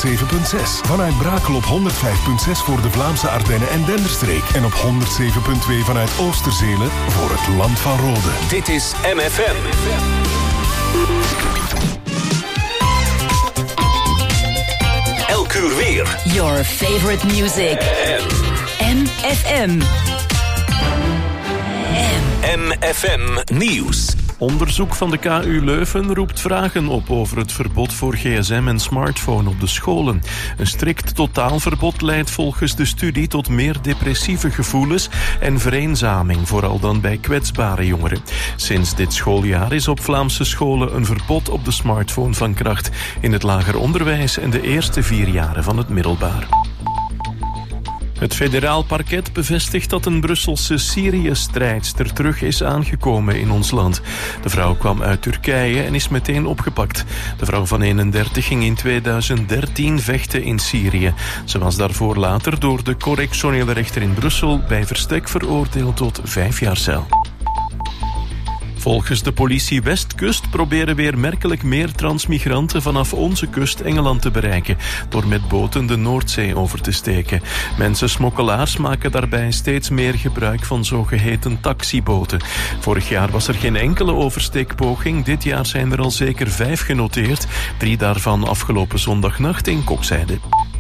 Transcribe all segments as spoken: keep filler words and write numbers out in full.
zeven komma zes. Vanuit Brakel op honderd vijf komma zes voor de Vlaamse Ardennen en Denderstreek. En op honderd zeven komma twee vanuit Oosterzelen voor het Land van Rode. Dit is M F M. Elk uur weer. Your favorite music. M F M. M F M Nieuws. Onderzoek van de K U Leuven roept vragen op over het verbod voor gsm en smartphone op de scholen. Een strikt totaalverbod leidt volgens de studie tot meer depressieve gevoelens en vereenzaming, vooral dan bij kwetsbare jongeren. Sinds dit schooljaar is op Vlaamse scholen een verbod op de smartphone van kracht in het lager onderwijs en de eerste vier jaren van het middelbaar. Het federaal parket bevestigt dat een Brusselse Syrië-strijdster terug is aangekomen in ons land. De vrouw kwam uit Turkije en is meteen opgepakt. De vrouw van eenendertig ging in tweeduizend dertien vechten in Syrië. Ze was daarvoor later door de correctionele rechter in Brussel bij verstek veroordeeld tot vijf jaar cel. Volgens de politie Westkust proberen weer merkelijk meer transmigranten vanaf onze kust Engeland te bereiken, door met boten de Noordzee over te steken. Mensensmokkelaars maken daarbij steeds meer gebruik van zogeheten taxiboten. Vorig jaar was er geen enkele oversteekpoging, dit jaar zijn er al zeker vijf genoteerd, drie daarvan afgelopen zondagnacht in Kokzijde.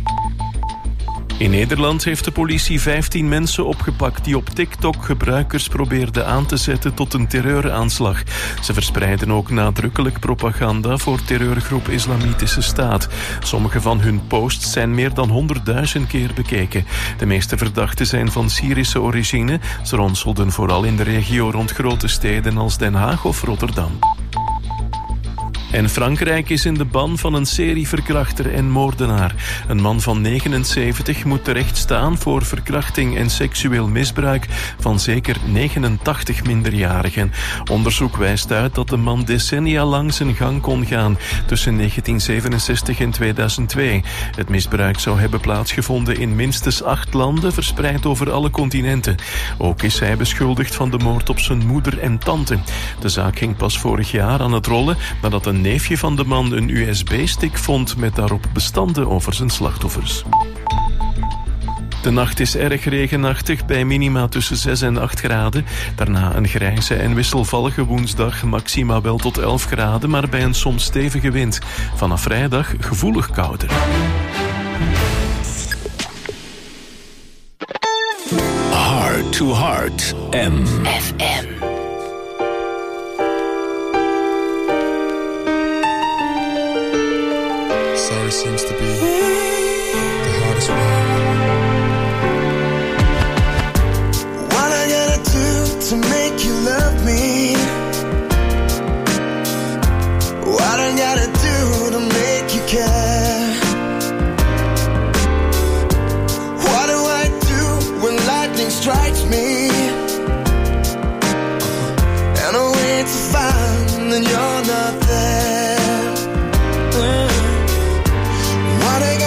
In Nederland heeft de politie vijftien mensen opgepakt die op TikTok gebruikers probeerden aan te zetten tot een terreuraanslag. Ze verspreiden ook nadrukkelijk propaganda voor terreurgroep Islamitische Staat. Sommige van hun posts zijn meer dan honderdduizend keer bekeken. De meeste verdachten zijn van Syrische origine. Ze ronselden vooral in de regio rond grote steden als Den Haag of Rotterdam. En Frankrijk is in de ban van een serieverkrachter en moordenaar. Een man van negenenzeventig moet terecht staan voor verkrachting en seksueel misbruik van zeker negenentachtig minderjarigen. Onderzoek wijst uit dat de man decennia lang zijn gang kon gaan tussen negentien zevenenzestig en tweeduizend twee. Het misbruik zou hebben plaatsgevonden in minstens acht landen, verspreid over alle continenten. Ook is hij beschuldigd van de moord op zijn moeder en tante. De zaak ging pas vorig jaar aan het rollen nadat een neefje van de man een U S B-stick vond met daarop bestanden over zijn slachtoffers. De nacht is erg regenachtig bij minima tussen zes en acht graden. Daarna een grijze en wisselvallige woensdag, maxima wel tot elf graden, maar bij een soms stevige wind. Vanaf vrijdag gevoelig kouder. Heart to Heart. M F M. Sorry seems to be the hardest one. What I gotta do to make you love me? What I gotta do to make you care? What do I do when lightning strikes me? And I wait to find that you're not there. I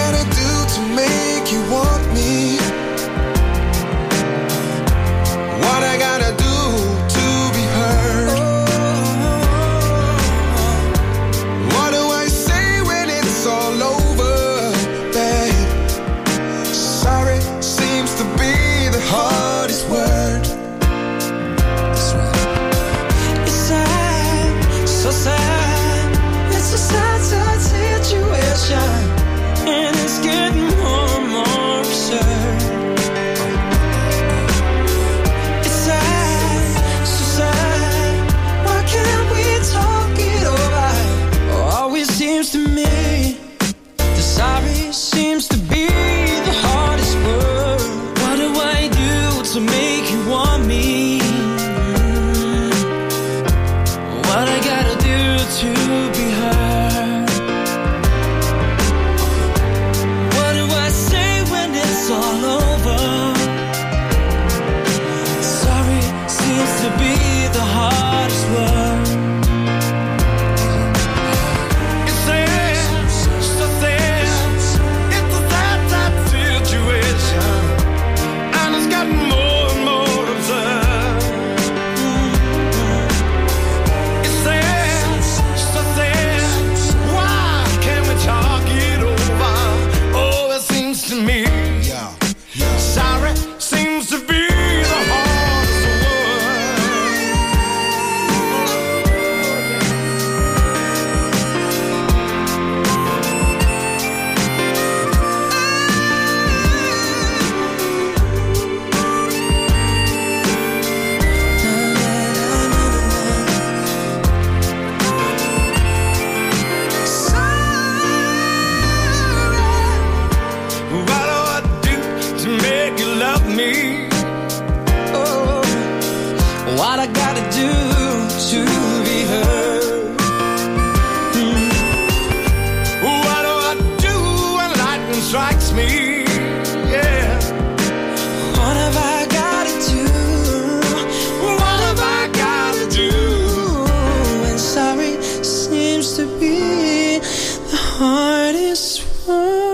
me. Yeah. What have I gotta do? What have I gotta do? And sorry seems to be the hardest one.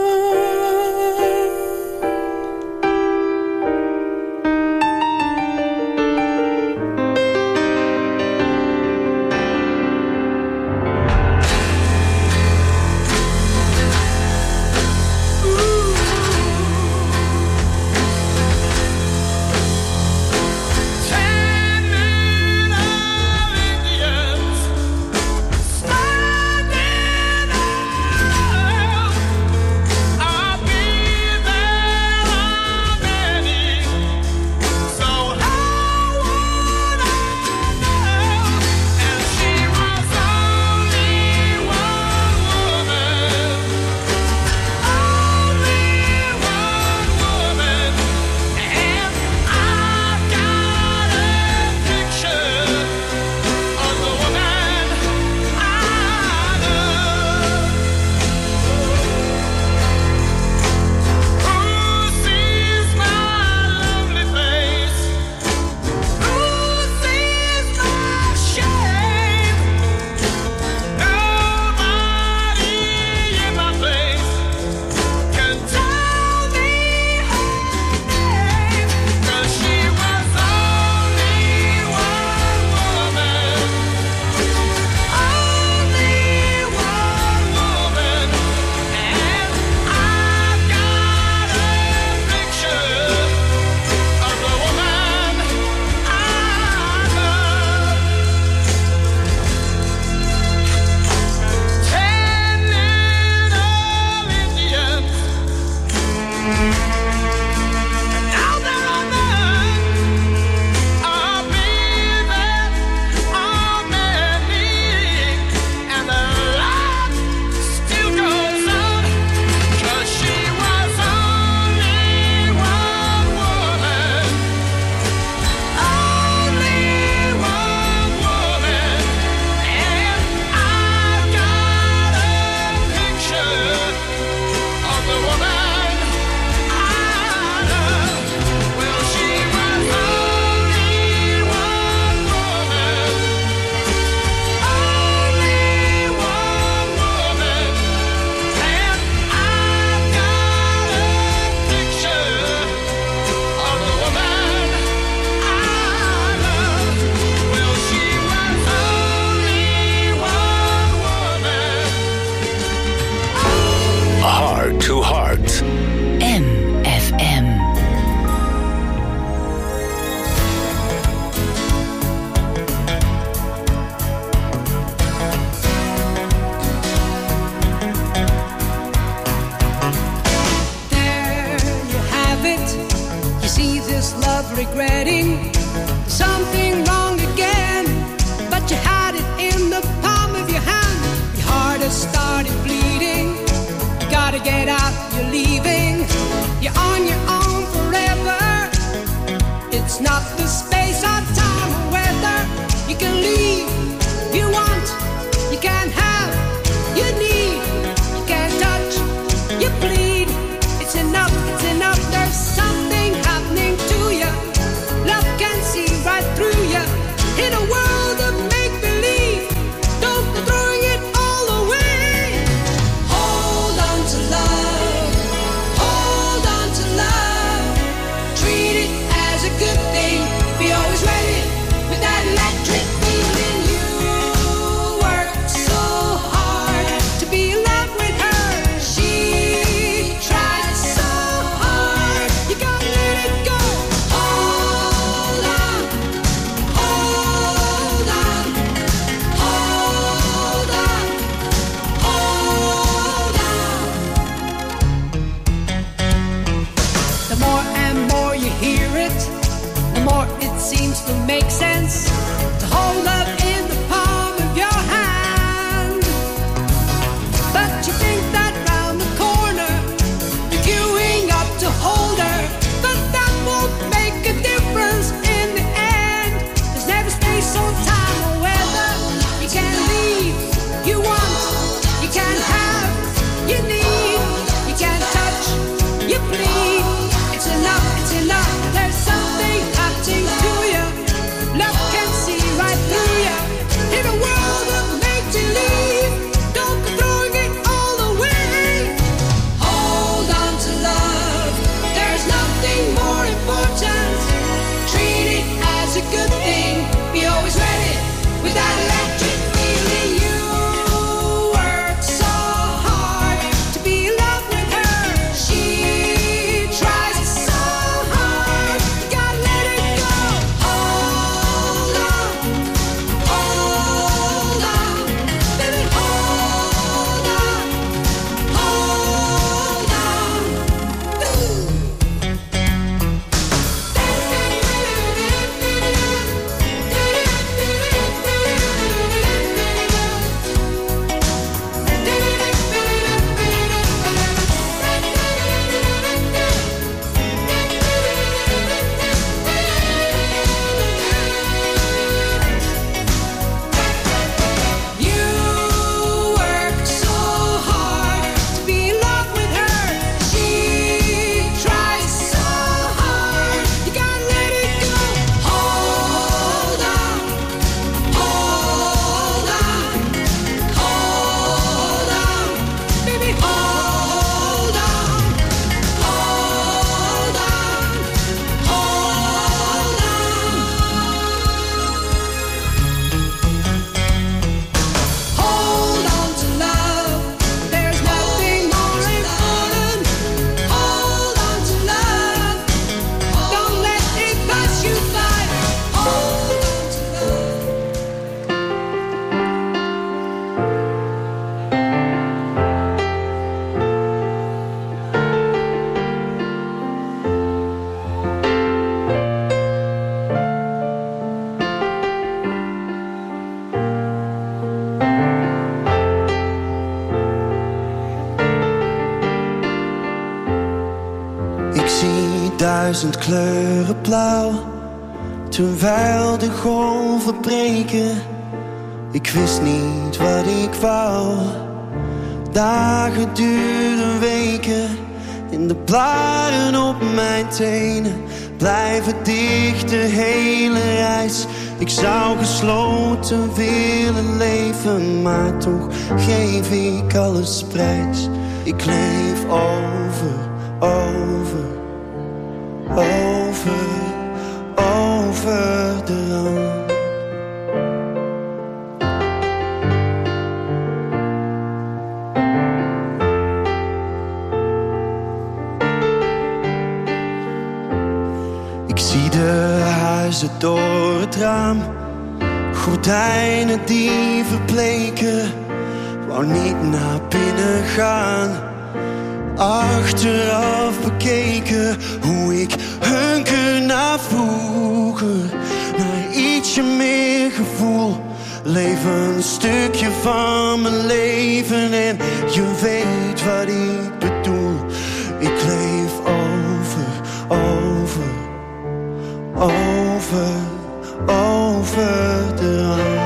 Regretting something wrong again, but you had it in the palm of your hand. Your heart has started bleeding. You gotta get out, you're leaving. You're on your own forever. It's not the space or time or weather. You can leave if you want. You can have, you need. You can touch, you bleed. It's enough, it's enough. There's something happening to you. Love can see right through you. In a world of make-believe, don't go throwing it all away. Hold on to love. Hold on to love. Treat it as a good thing. Be zie duizend kleuren blauw, terwijl de golven breken. Ik wist niet wat ik wou. Dagen duren weken, en de blaren op mijn tenen blijven dicht de hele reis. Ik zou gesloten willen leven, maar toch geef ik alles prijs. Ik leef over, over, over, over de rand. Ik zie de huizen door het raam, gordijnen die verbleken. Wou niet naar binnen gaan, achteraf bekeken hoe ik hunker naar vroeger, naar ietsje meer gevoel. Leef een stukje van mijn leven en je weet wat ik bedoel. Ik leef over, over, over, over de rand.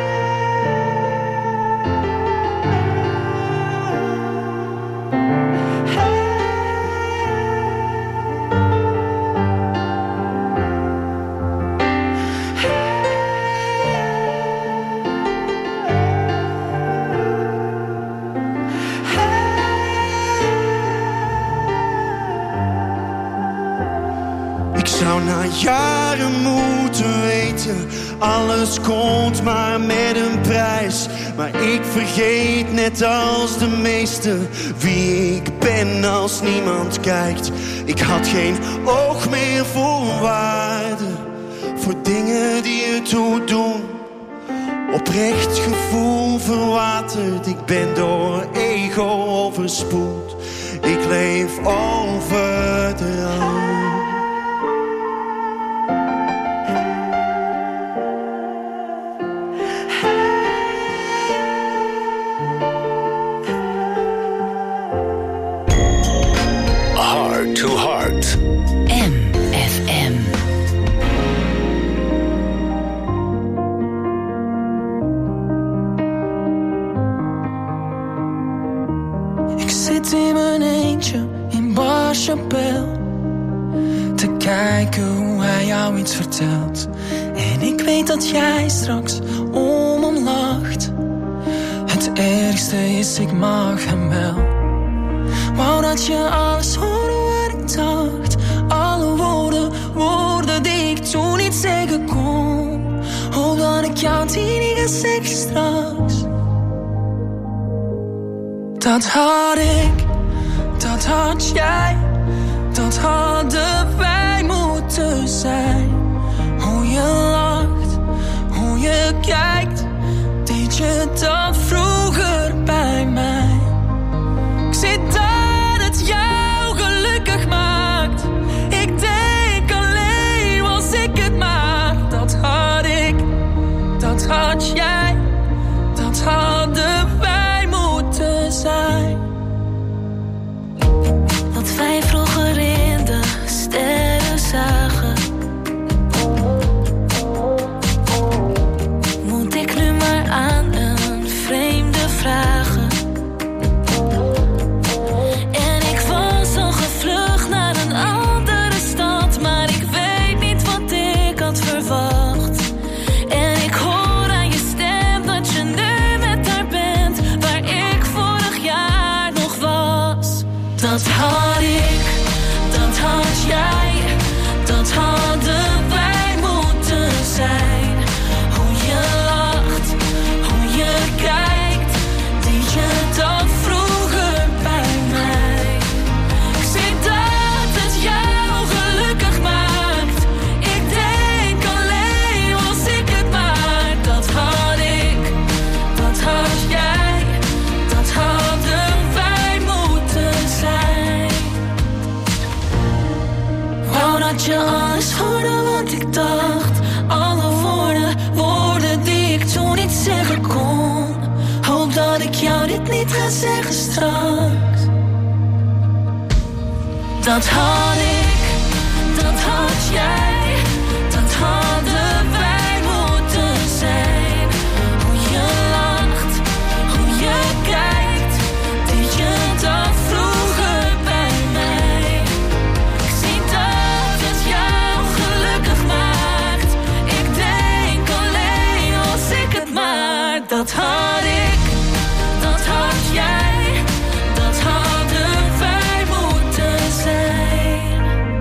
Na jaren moeten weten, alles komt maar met een prijs. Maar ik vergeet net als de meesten wie ik ben als niemand kijkt. Ik had geen oog meer voor waarde, voor dingen die ertoe doen. Oprecht gevoel verwaterd, ik ben door ego overspoeld. Ik leef over de rand. To Heart. M F M. Ik zit in mijn eentje in Barchapel te kijken hoe hij jou iets vertelt. En ik weet dat jij straks om hem lacht. Het ergste is, ik mag hem wel. Wou dat je alles hoorde wat ik dacht. Alle woorden, woorden die ik toen niet zeggen kon. Hoop dat ik jou die niet ga zeggen straks. Dat had ik, dat had jij, dat hadden wij moeten zijn. Hoe je lacht, hoe je kijkt, deed je dat vroeger bij mij. Ik zit daar het jou gelukkig maakt. Ik denk alleen was ik het maar. Dat had ik, dat had jij, dat hadden wij moeten zijn. Wat wij vroeger in de sterren zagen. Moet ik nu maar aan een vreemde vragen. En ik was al gevlucht naar een andere stad, maar ik weet niet wat ik had verwacht. En ik hoor aan je stem dat je nu met haar bent, waar ik vorig jaar nog was. Dat had ik, dat had jij, dat hadden wij moeten zijn. Hoe je lacht, hoe je kijkt, deed je dat vroeger bij mij. Ik zie dat het jou gelukkig maakt. Ik denk alleen was ik het maar. Dat had ik, dat had jij, dat hadden wij moeten zijn. Wou dat je alles hoorde wat ik dacht. Alle woorden, woorden die ik toen niet zeggen kon. Hoop dat ik jou dit niet ga zeggen straks. Dat had ik. had jij, dat hadden wij moeten zijn. Hoe je lacht, hoe je kijkt, deed je dat vroeger bij mij. Ik zie dat het jou gelukkig maakt. Ik denk alleen als ik het maar. Dat had ik, dat had jij, dat hadden wij moeten zijn.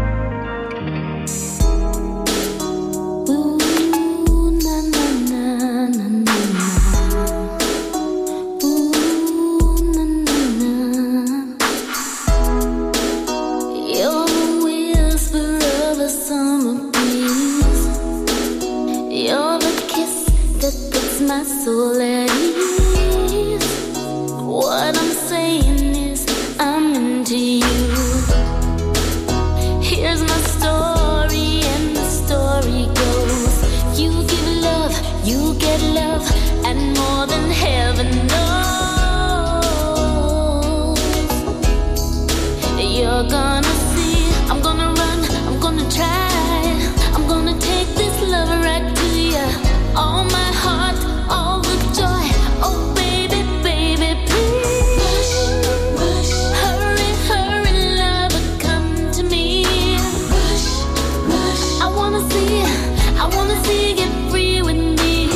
Ooh, na na na na na na. Ooh, na na na. You're the whisper of a summer breeze. You're the kiss that puts my soul at ease. What I'm saying is I'm into you. Here's my story and the story goes. You give love, you get love, and more than heaven knows. You're gonna see, I'm gonna run, I'm gonna try. I'm gonna take this love right to you. All my heart, all the joy. Oh baby, baby, please. Hurry, hurry, lover, come to me. I wanna see, I wanna see you get free with me.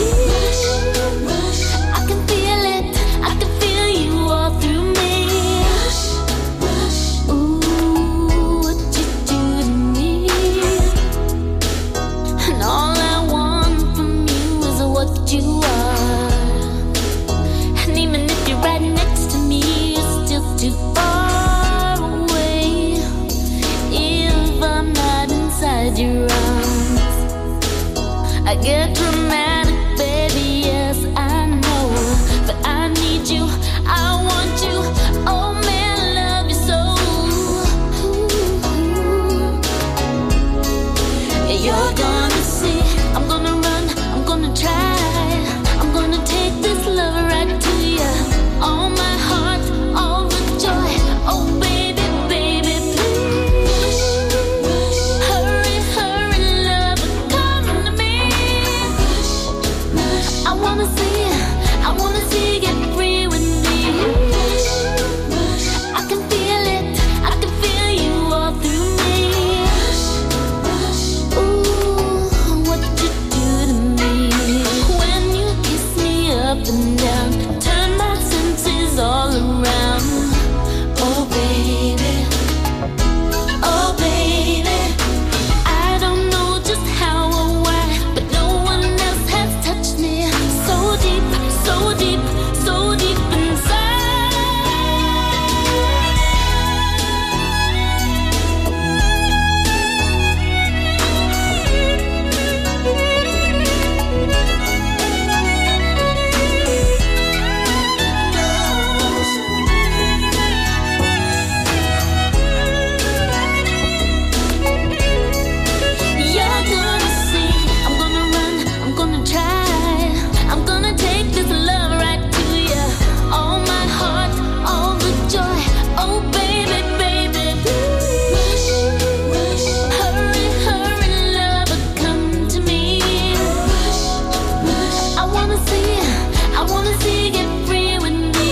I can feel it, I can feel you all through me. Ooh, what you do to me. And all I want from you is what you are. And even if you're right next to me, you're still too far away. If I'm not inside your arms, I get dramatic, baby, yes, I know. But I need you, I want you, oh man, I love you so. You're gonna see, I'm gonna run, I'm gonna try. I'm gonna take this love right to you. All my heart, all the joy. Oh baby, baby, please. Hurry, hurry, lover, come to me. I wanna see, I wanna see you get free with me. I can feel it, I can feel you all through me. Ooh, what you do to me. When you kiss me up and down, turn my senses all around. Oh baby, oh baby, I don't know just how or why, but no one else has touched me so deep, so deep, so deep inside. You're gonna see, I'm gonna run, I'm gonna try. I'm gonna take this love right to you. All my heart, all the joy. Oh baby, baby, please. Hurry, hurry, lover, come to me. I wanna see, I wanna see you get free with me.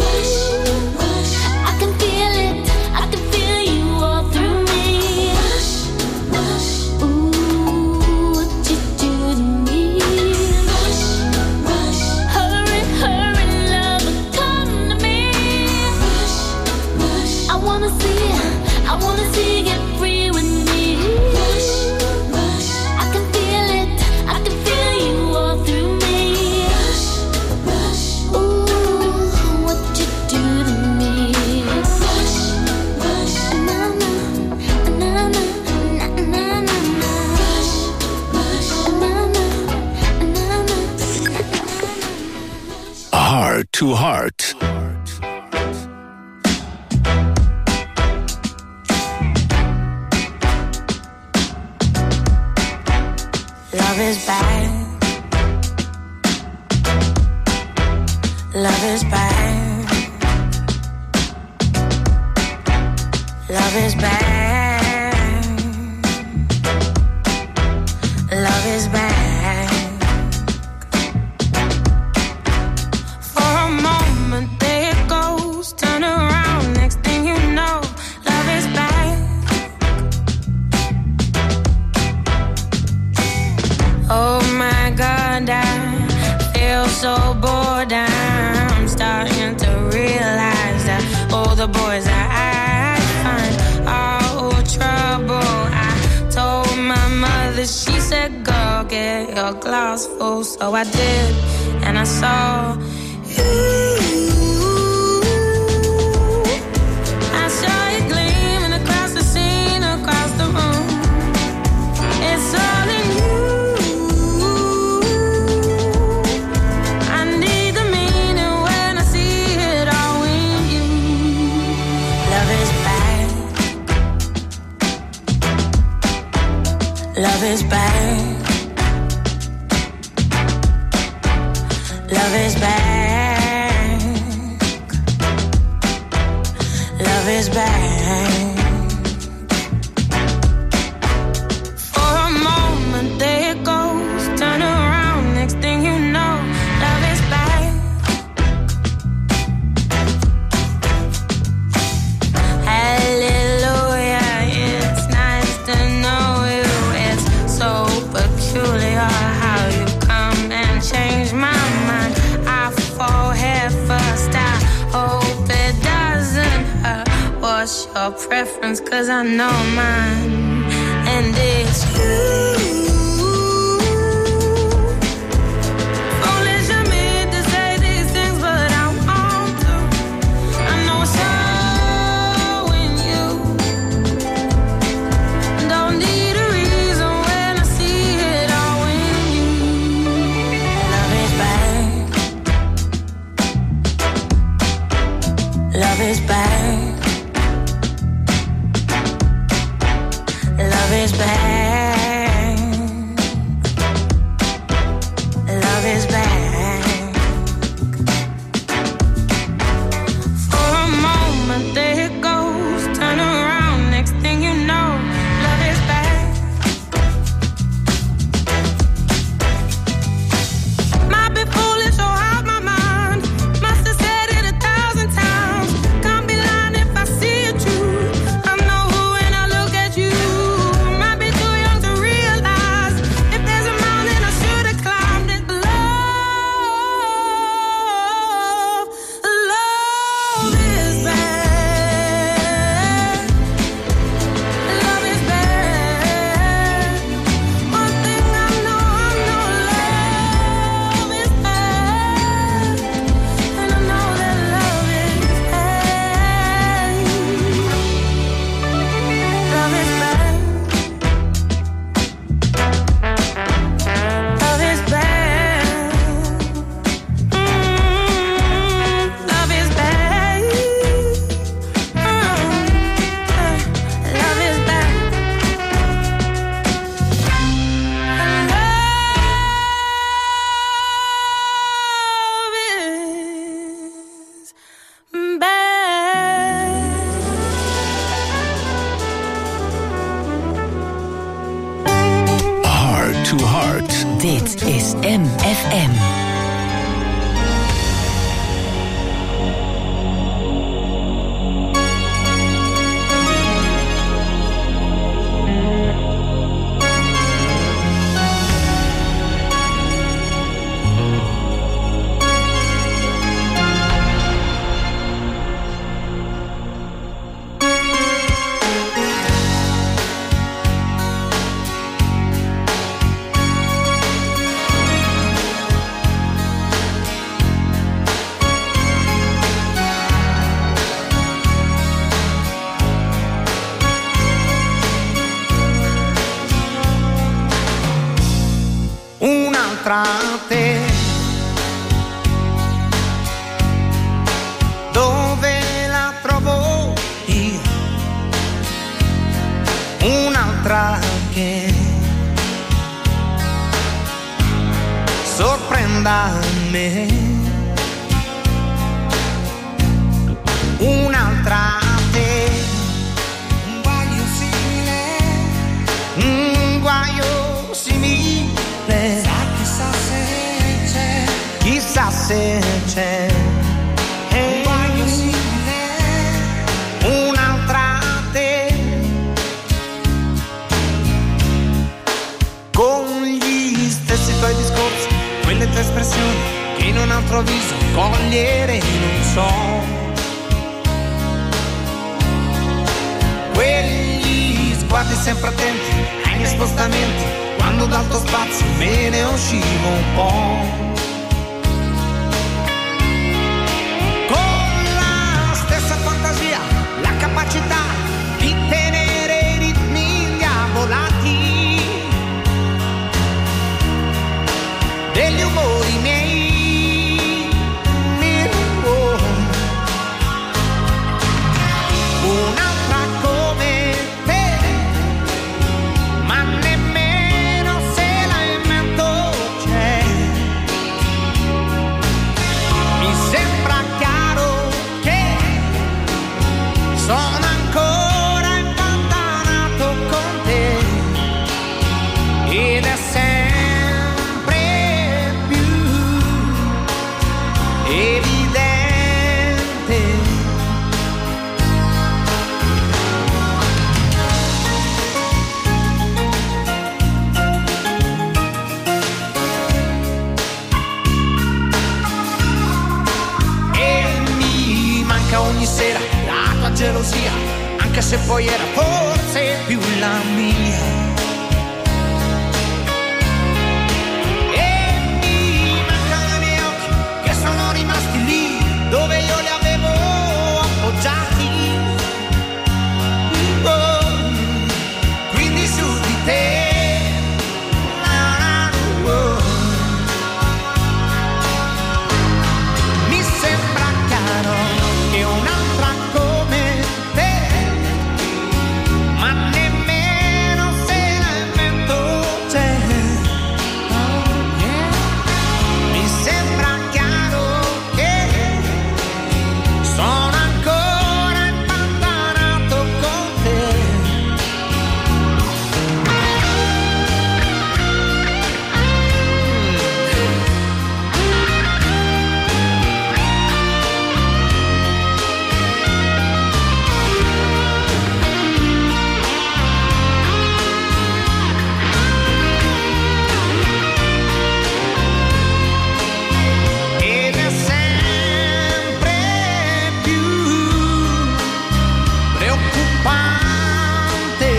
I can feel it, I can feel you all through me. Ooh, what you do to me. Hurry, hurry, lover, come to me. I wanna see, I wanna see you get free with me. I can feel it, I can feel you all through me. Ooh, what you do to me. Na na, na na, na na na na. Na na, na na. Heart to Heart. Love is bad. Love is bad. Love is bad. is back. For a moment there it goes, turn around, next thing you know, love is back. Oh my God, I feel so bored, I'm starting to realize that all the boys that I find are all trouble. I told my mother, she said, girl, get your glass full. So I did, and I saw you. I saw you gleaming across the scene, across the room. It's all in you. I need the meaning when I see it all in you. Love is back. Love is back. Love is back. Love is back. For a moment there it goes, turn around, next thing you know, love is back. Hallelujah, it's nice to know you. It's so peculiar how you come and change my mind. I fall head first, I hope it doesn't hurt. What's your preference? Cause I know mine, and it's you. Foolish of me to say these things, but I want to. I know it's so in you. Don't need a reason when I see it all in you. Love is back. Love is back. Love is back. Love is back. For a moment there it goes, turn around, next thing you know, love is back. Might be foolish or out my mind, must have said it a thousand times. Can't be lying if I see it true. I know who when I look at you. Might be too young to realize if there's a mountain I should have climbed it. Love, love is back. Love is back. One thing I know, I know love is back. And I know that love is back. Love is back. Love is back. Mm, love is back. Mm, love is back. Love is back. Heart to Heart. Dit is M F M. Un'altra te, dove la trovo io? Un'altra che sorprenda me, un'altra te, un guaio simile, un guaio simile se c'è e un'altra te, con gli stessi tuoi discorsi, quelle tue espressioni che in un altro viso cogliere non so, quegli sguardi sempre attenti ai miei spostamenti, quando dal tuo spazio me ne uscivo un po'. La capacità di tenere i ritmi indiavolati degli umori miei, oh. Un'altra come te, ma nemmeno se la invento c'è. Mi sembra chiaro che sono ancora impantanato con te ed è sempre più evidente. E mi manca ogni sera la tua gelosia, anche se poi era forse più la mia. E mi mancano i miei occhi che sono rimasti lì dove io li avevo appoggiati, oh, quindi su di te. Mi sembra chiaro che un'altra come te, ma nemmeno se la invento c'è. Mi sembra chiaro che sono ancora impantanato con te. Ed è sempre più preoccupante.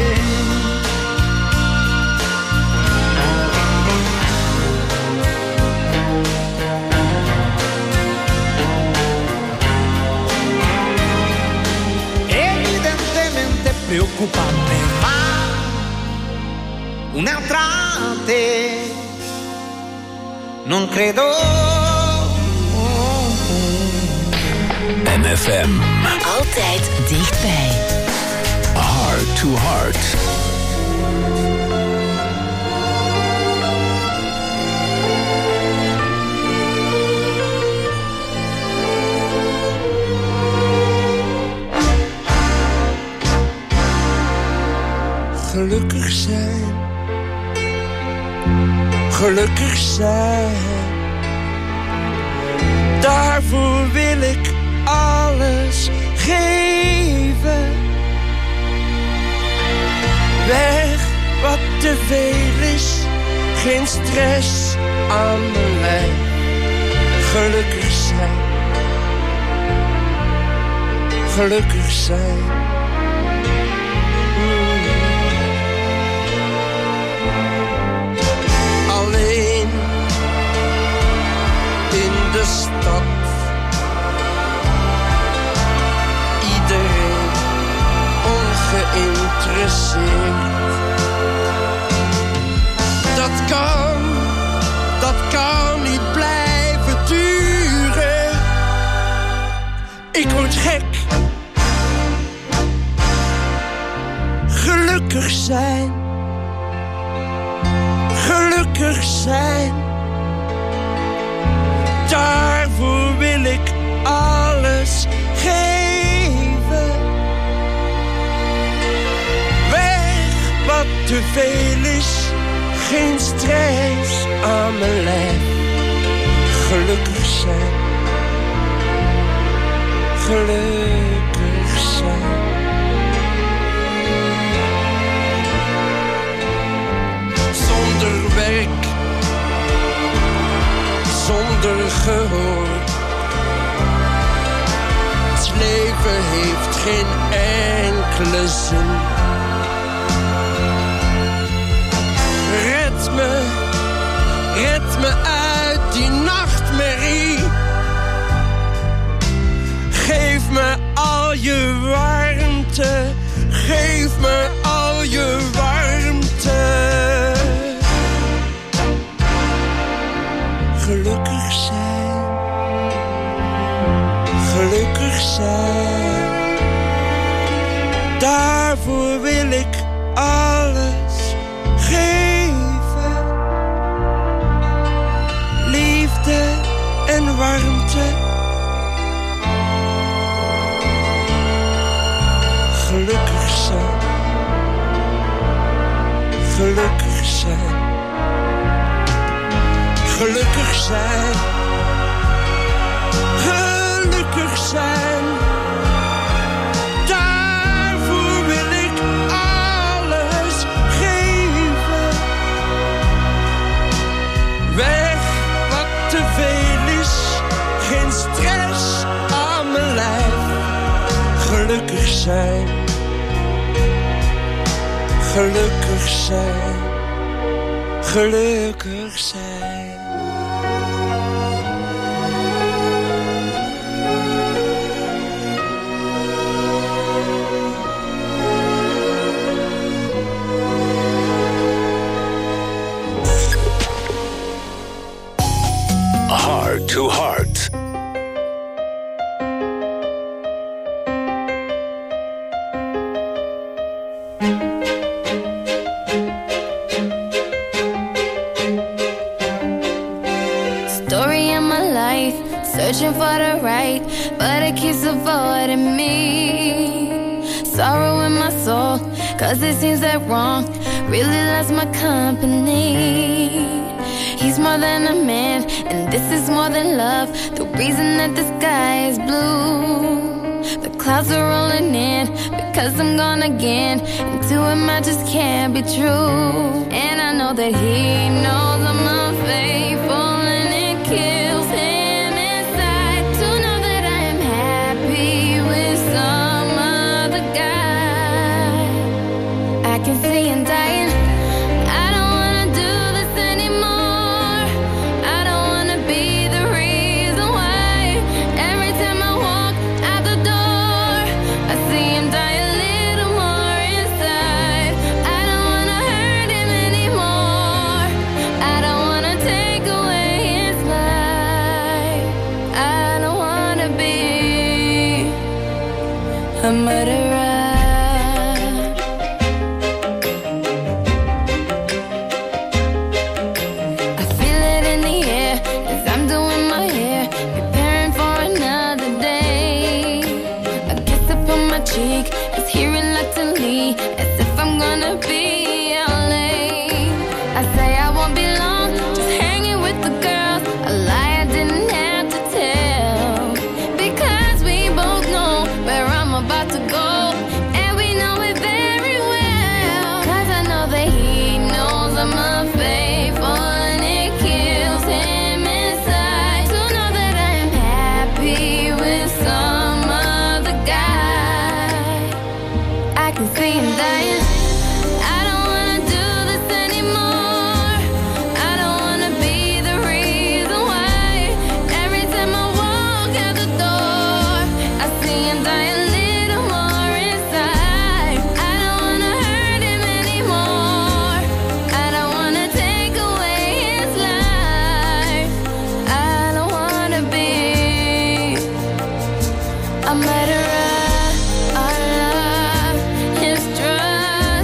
Evidentemente preoccupante, ma un'altra te non credo. M F M. Altijd dichtbij. Heart to Heart. Gelukkig zijn, gelukkig zijn, daarvoor wil ik alles geven. Weg wat te veel is, geen stress aan mijn lijf. Gelukkig zijn, gelukkig zijn. Alleen in de stad, iedereen ongeïnteresseerd. Dat kan, dat kan niet blijven duren. Ik word gek. Gelukkig zijn, gelukkig zijn, daarvoor wil ik alles geven. Weg wat te veel is, geen stress aan mijn lijf. Gelukkig zijn, gelukkig zijn. Zonder werk, zonder gehoor. Het leven heeft geen enkele zin. Red me, red me uit die nachtmerrie. Geef me al je warmte, geef me al je warmte. Gelukkig zijn, gelukkig zijn. Daarvoor wil ik alles geven. Liefde en warmte. Gelukkig zijn, gelukkig zijn. Gelukkig zijn, gelukkig zijn. Daarvoor wil ik alles geven. Weg wat te veel is, geen stress aan mijn lijf. Gelukkig zijn, gelukkig zijn, gelukkig zijn. Heart to Heart. Story of my life, searching for the right, but it keeps avoiding me. Sorrow in my soul, cause it seems that wrong really loves my company. He's more than a man, and this is more than love. The reason that the sky is blue. The clouds are rolling in, because I'm gone again. And to him I just can't be true. And I know that he knows I'm unfaithful, and it kills him inside to know that I am happy with some other guy. I can see him dying. A murderer. I feel it in the air as I'm doing my hair, preparing for another day. A kiss upon my cheek is he reluctantly, as if I'm gonna be out late. I say I won't be long, just hanging with the girls. A lie I didn't have to tell, because we both know where I'm about to go. I'm unfaithful, and it kills him inside to know that I am happy with some other guy. I can see him dying. I don't wanna do this anymore. I don't wanna be the reason why. Every time I walk out the door, I see him die a little more inside. I don't wanna hurt him anymore. I don't wanna take away his life. I don't wanna be a murderer. Our love is drugs.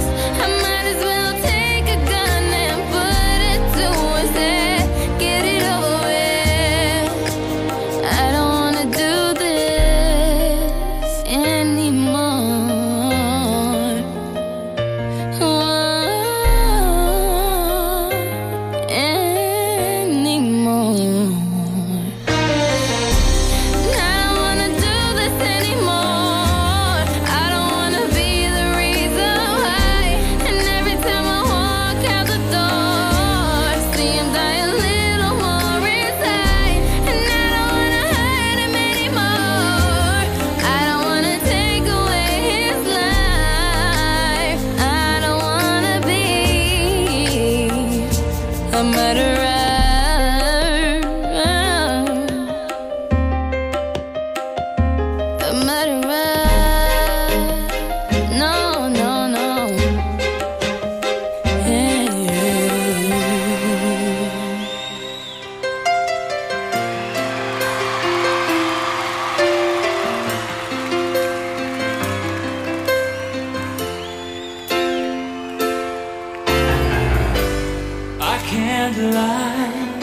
that light.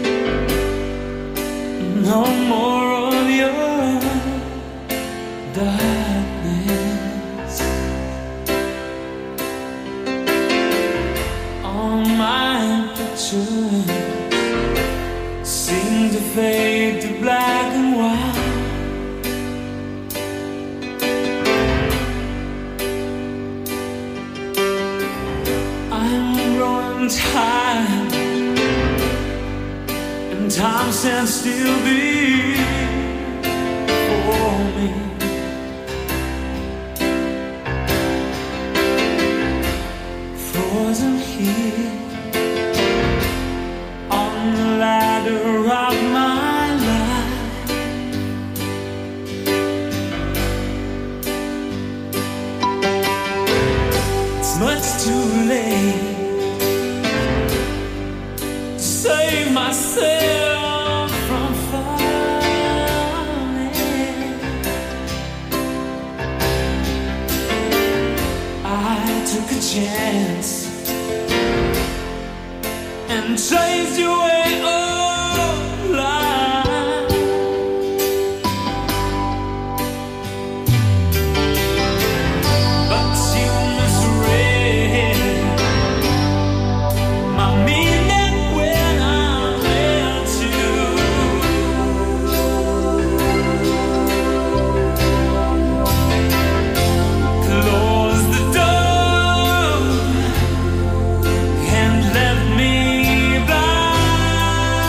No more of your darkness. All my pictures seem to fade to black and white. I'm growing tired, and time stands still before me. Frozen here on the ladder of my life. It's much too late to save myself from falling. I took a chance and chased you away alive. But you misread my meaning when I met you. Close the door and left me blind.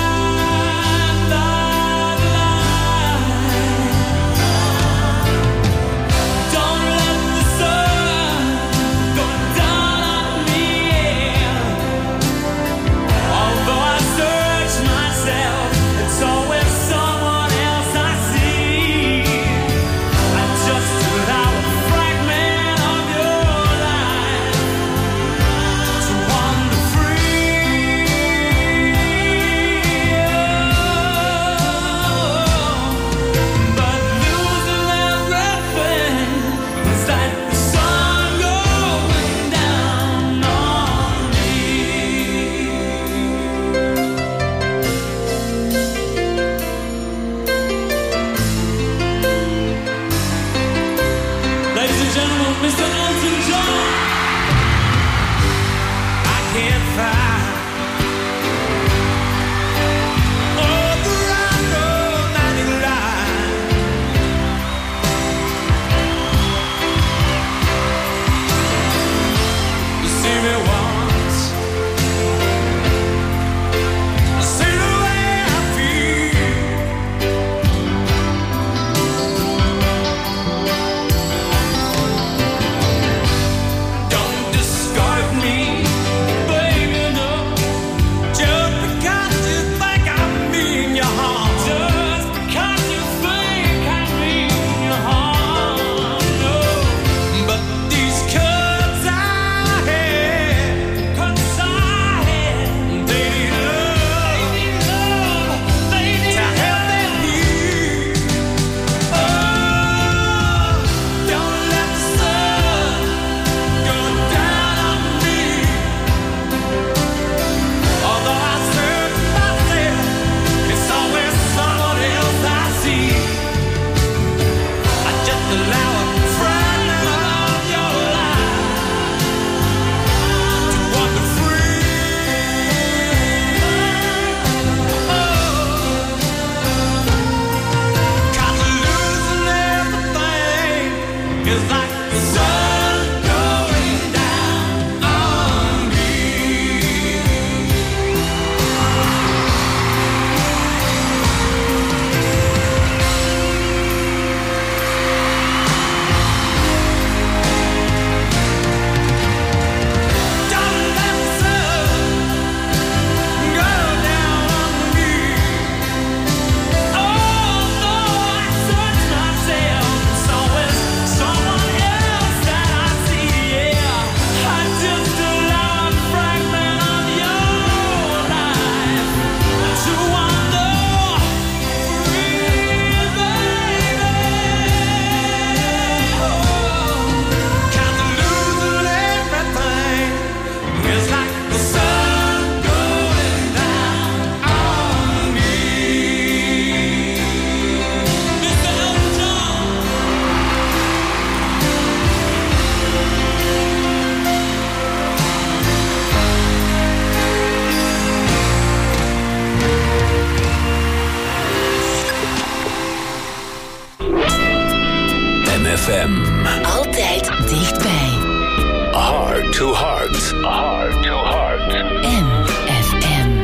to Heart. Heart to Heart. M F M.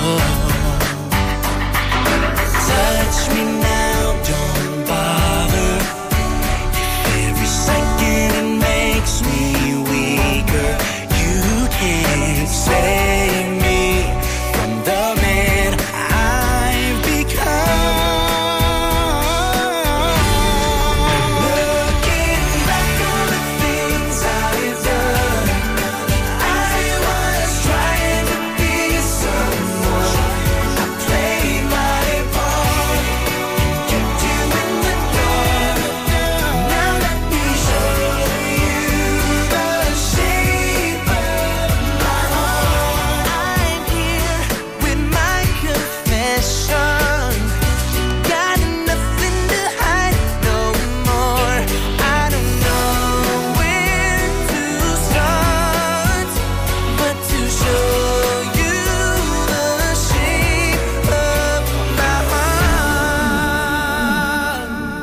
Touch me now, don't bother. If every second it makes me weaker, you can't save me from the man I've become. Looking back on the things I've done, I was trying to be someone. I played my part and kept you in the dark. Now let me show you the shape of my heart. I'm here with my confession. Got nothing to hide no more. I don't know where to start, but to show you the shape of my heart.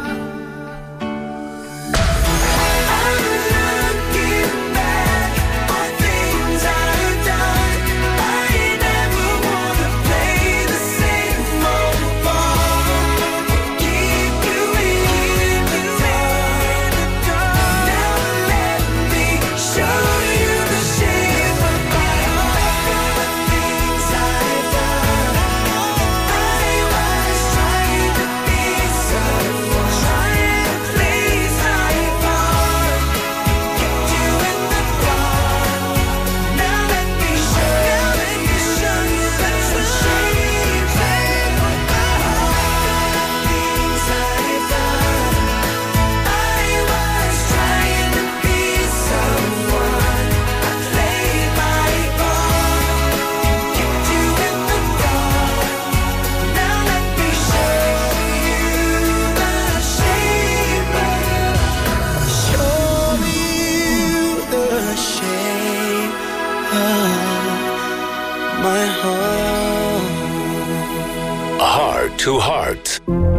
I'm looking back on things I've done. I never wanna play the same old part. Keep you in the dark. Now let me show you the shape of my heart. Things I've done, I was trying to be someone, trying to please my part. Kept you in the dark. Now let me show you, let me show you the true shape of my heart. Things I've done, I was trying to be someone. I played my part, kept you in the dark. Now let me show you the shape of, show you the shape of my heart. Heart to Heart.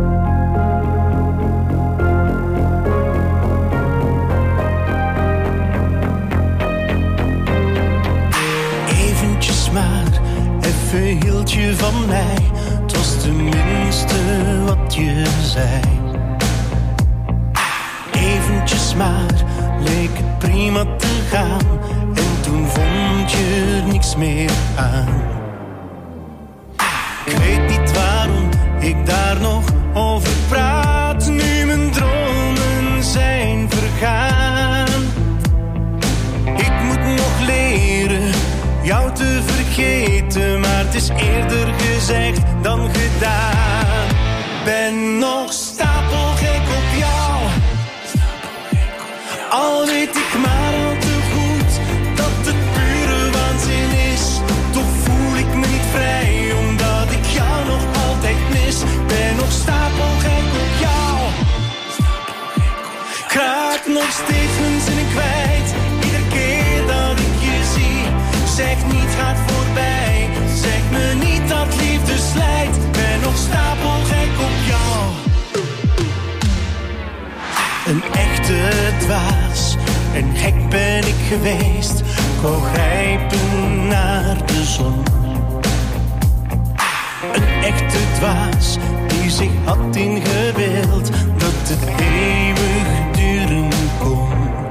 Eventjes maar, even hield je van mij. Het was tenminste wat je zei. Eventjes maar, leek het prima te gaan. En toen vond je er niks meer aan. Ik weet niet waarom ik daar nog over praat. Nu mijn dromen zijn vergaan. Ik moet nog leren jou te vergeten, maar het is eerder gezegd dan gedaan. Ben nog stapelgek op jou, al weet ik maar al te goed dat het pure waanzin is. Toch voel ik me niet vrij, omdat ik jou nog altijd mis. Ben nog stapelgek op jou, ik raak nog steeds mijn zinnen kwijt. Iedere keer dat ik je zie, zeg niet gaat voorbij. Zeg me niet dat liefde slijt. Ben nog stapelgek op jou. Een echte dwaas en gek ben ik geweest. Ik wou grijpen naar de zon. Een echte dwaas die zich had ingebeeld dat het eeuwig duren kon.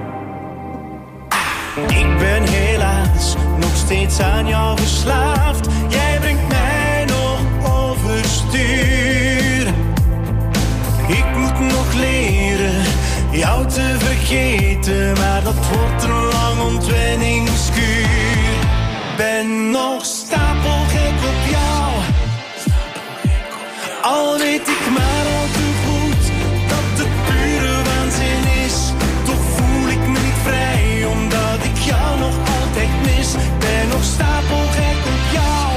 Ik ben helaas nog steeds aan jou verslaafd. Jij brengt mij nog overstuur. Ik moet nog leren jou te vergeten, maar dat wordt een lang ontwenningskuur. Ben nog stapelgek op jou, al weet ik maar al te goed dat het pure waanzin is. Toch voel ik me niet vrij, omdat ik jou nog altijd mis. Ben nog stapelgek op jou,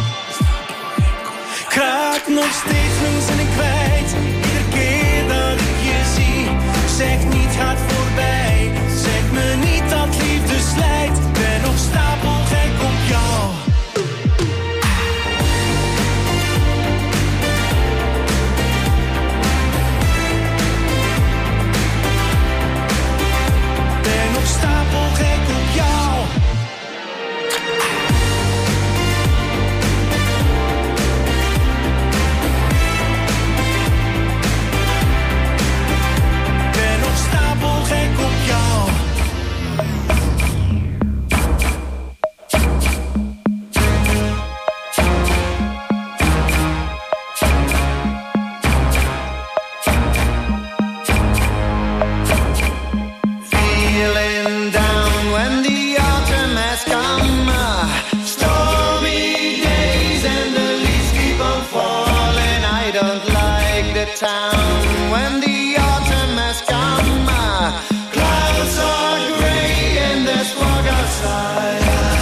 ik raak nog steeds mijn zinnen kwijt. Iedere keer dat ik je zie, zeg niet gaat voorbij. Zeg me niet dat liefde slijt. Ben nog stapelgek op jou. Ben nog stapelgek op jou. town when the autumn has come. Clouds are gray and there's fog outside.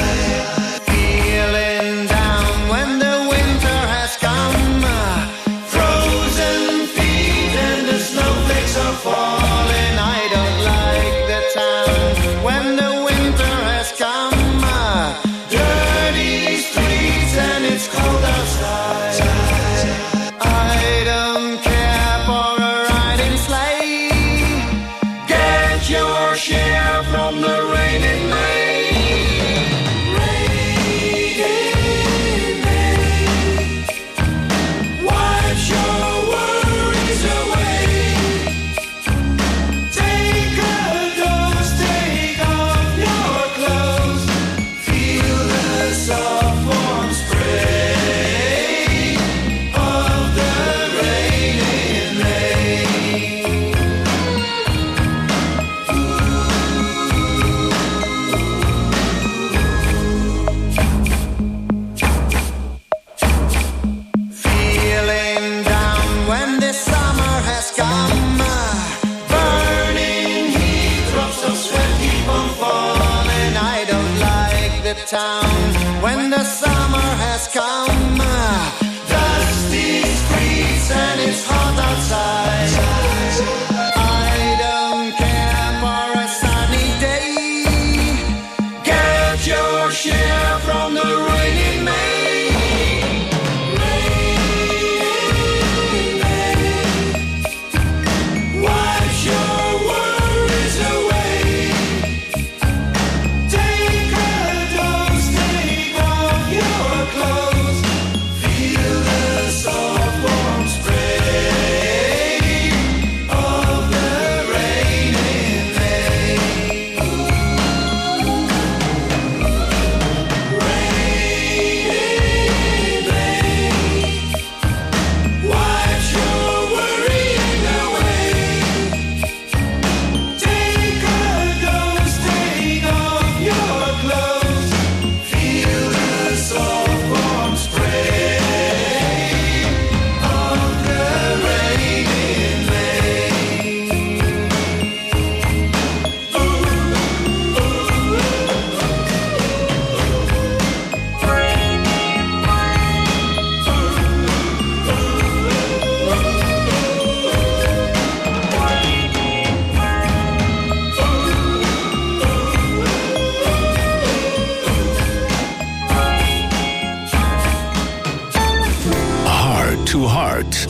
Feeling down when the winter has come. Frozen feet and the snowflakes are falling. I don't like the town when the winter has come. Dirty streets and it's cold outside. I don't care for a riding sleigh. Get your share from the raining May. Raining May. Wipe your worries away. Take a dose, take off your clothes. Feel the soft warm spray of the raining May. Feeling down when the summer has come. Burning heat, drops of sweat keep on falling. I don't like the town when the summer has come. Dusty streets and it's hot outside. I don't care for a sunny day. Get your share from the raining May. Raining May. Wipe your worries away. Take a dose, take off your clothes. Feel the soft warm spray of the raining May. Raining May. Wipe your worrying away. Take a dose, take off your clothes. Feel the soft warm spray of the raining May. Heart to Heart.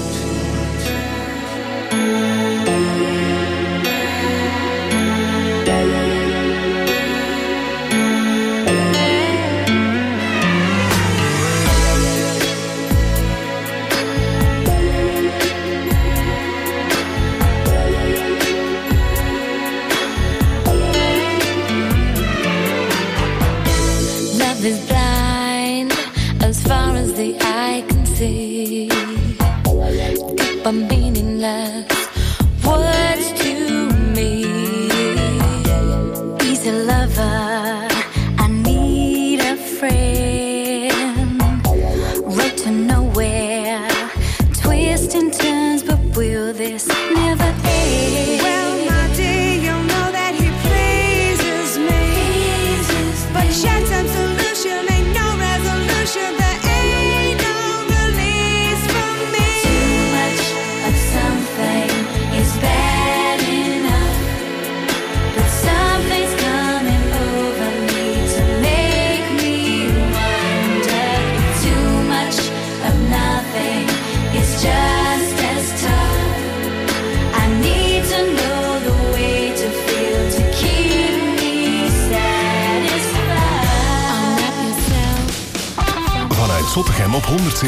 Love is blind as far as the eye can see. Deep but meaningless words to me. Easy lover, I need a friend. Road to nowhere, twists and turns, but will this never end? Well, my dear, you know that he pleases me. But short-term solution ain't no resolution. There ain't no release from me. Too much of something is bad enough, but something's coming over me to make me wonder. Too much of nothing is just as tough. I need to know the way to feel to keep me satisfied. Unwrap yourself. Vanuit Zottegem op honderd.